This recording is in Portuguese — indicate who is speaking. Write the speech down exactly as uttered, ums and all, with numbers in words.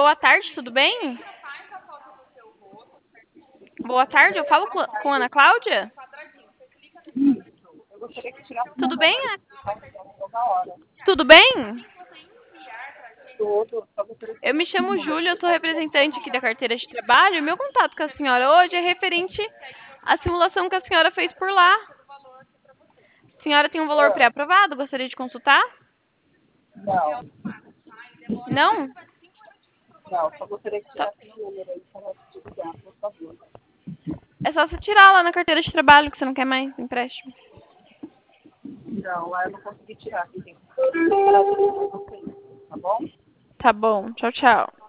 Speaker 1: Boa tarde, tudo bem? Boa tarde, eu falo com com a Ana Cláudia?
Speaker 2: Eu gostaria que tirasse meu
Speaker 1: Tudo bem?
Speaker 2: número, porque está ligando toda hora.
Speaker 1: Tudo bem?
Speaker 2: Tudo, só gostaria que
Speaker 1: Eu me
Speaker 2: tirasse meu
Speaker 1: chamo
Speaker 2: número,
Speaker 1: Júlia,
Speaker 2: porque
Speaker 1: eu sou
Speaker 2: está ligando
Speaker 1: representante
Speaker 2: toda
Speaker 1: aqui da
Speaker 2: hora.
Speaker 1: carteira de trabalho. E meu contato com a senhora hoje é referente à simulação que a senhora fez por lá. A senhora tem um valor
Speaker 2: Ah,
Speaker 1: pré-aprovado, gostaria de consultar?
Speaker 2: não,
Speaker 1: Não?
Speaker 2: não, só gostaria que
Speaker 1: Tá.
Speaker 2: tirasse meu número aí para te ligar, por favor.
Speaker 1: É só você tirar lá na carteira de trabalho que você não quer mais empréstimo.
Speaker 2: Não, lá eu não consegui tirar, que tem que esperar você, tá bom?
Speaker 1: Tá bom, tchau, tchau.